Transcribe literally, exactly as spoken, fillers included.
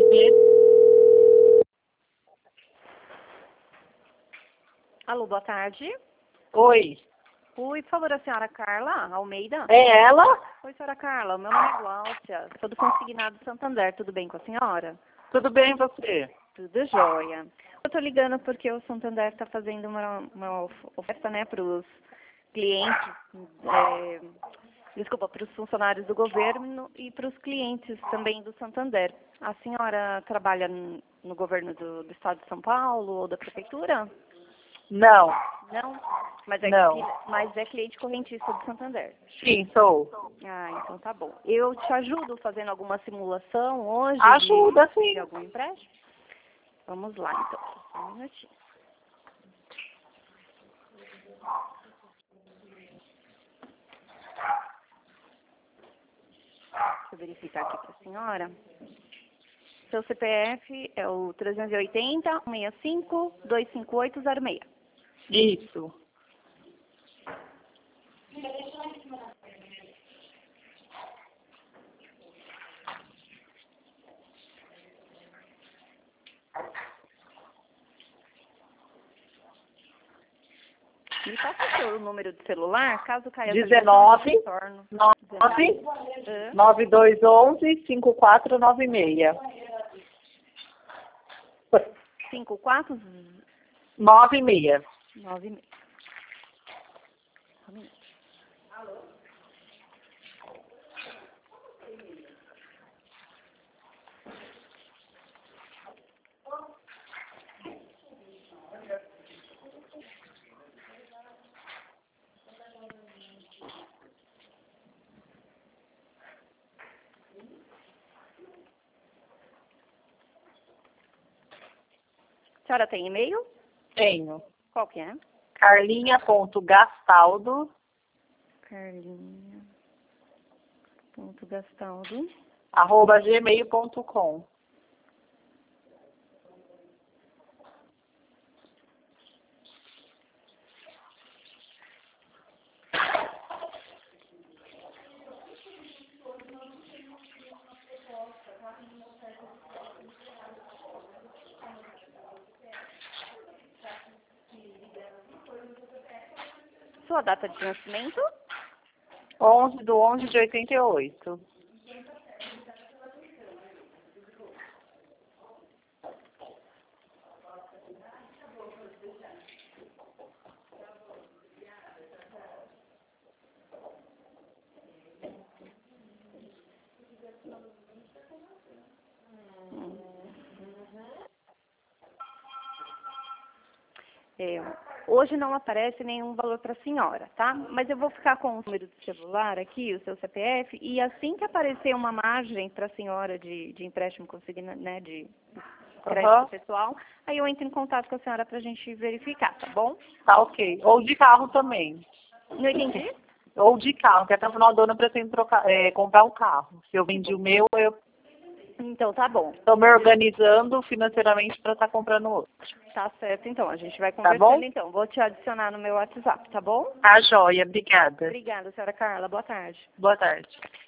Alô, boa tarde. Oi. Oi, por favor, a senhora Carla Almeida? É ela? Oi, senhora Carla, meu nome é Gláucia, sou do Consignado Santander, tudo bem com a senhora? Tudo bem, você? Tudo jóia. Eu tô ligando porque o Santander está fazendo uma, uma of- oferta, né, para os clientes, é, desculpa, para os funcionários do governo e para os clientes também do Santander. A senhora trabalha n- no governo do, do estado de São Paulo ou da prefeitura? Não. Não? Mas é, Não. cli- mas é cliente correntista do Santander. Sim, sou. Ah, então tá bom. Eu te ajudo fazendo alguma simulação hoje Ajuda, de, sim. de algum empréstimo? Vamos lá, então. Só um minutinho. Deixa eu verificar aqui para a senhora. Seu C P F é o trezentos e oitenta, cento e sessenta e cinco, duzentos e cinquenta e oito, zero seis. Isso. Me passa o seu número de celular, caso caia dezenove, essa retorno. nove, Hã? nove dois um um, cinco quatro nove seis. cinco quatro Nove seis. nove seis. Só um minuto. A senhora tem e-mail? Tenho. Qual que é? Carlinha.gastaldo, Carlinha. Ponto Gastaldo. arroba gmail ponto com. Sua data de nascimento? onze de onze de oitenta e oito. É, hoje não aparece nenhum valor para a senhora, tá? Mas eu vou ficar com o número do celular aqui, o seu C P F, e assim que aparecer uma margem para a senhora de, de empréstimo consignado, né, de crédito Aham. pessoal, aí eu entro em contato com a senhora para a gente verificar, tá bom? Tá ok. Ou de carro também. Não entendi? Ou de carro, que até o final do ano eu pretendo trocar, é, comprar um carro. Se eu vendi o meu, eu Então tá bom. estou me organizando financeiramente para estar comprando outro. Tá certo, então. A gente vai Tá conversando, bom? então. Vou te adicionar no meu WhatsApp, tá bom? Tá joia, obrigada. Obrigada, senhora Carla. Boa tarde. Boa tarde.